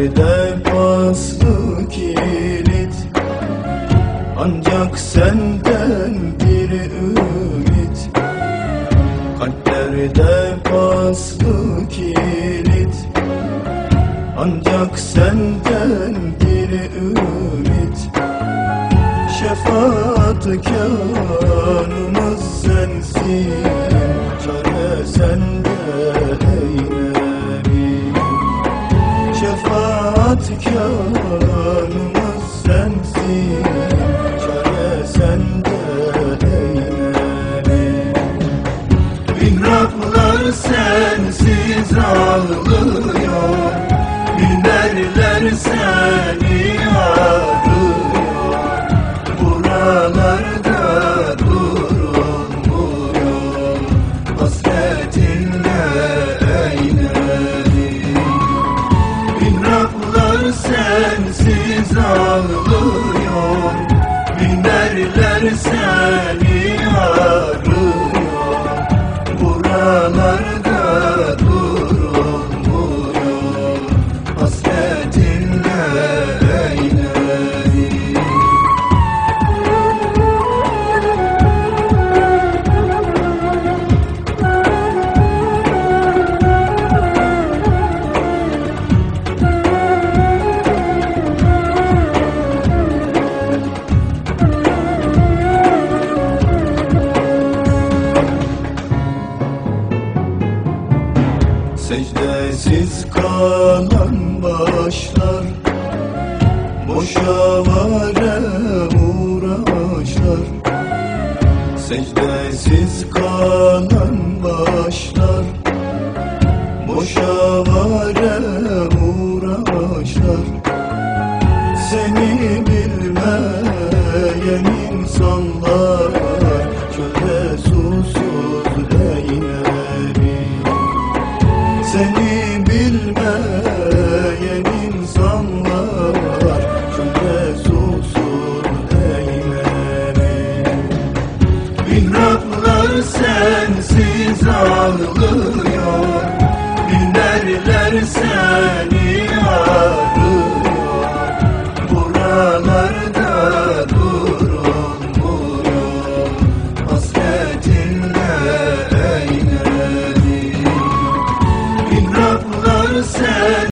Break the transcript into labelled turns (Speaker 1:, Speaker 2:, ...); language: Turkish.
Speaker 1: Kalplerde paslı kilit, ancak senden bir ümit. Kalplerde paslı kilit, ancak senden bir ümit. Şefaatkarımız sensin, çare sende ey Nebi. Şefaatkarımız sensin, çare sende ey Nebi. Mihraplar sensiz ağlıyor, minerler seni arıyor. Buralarda durulmuyor hasretinle ey Nebi. Mihraplar sensiz ağlıyor, minerler seni arıyor. Buralarda durulmuyor hasretinle ey Nebi. Secdesiz kalan başlar, boşa varem uğraşlar. Secdesiz kalan başlar, boşa varem uğraşlar. Seni bilmeyen insanlar çölde susuz ey Nebi. Seni bilmeyen insanlar çölde susuz ey Nebi. Mihraplar sensiz ağlıyor, minerler seni arıyor. Buralarda durulmuyor hasretinle ey Nebi. Mihraplar sen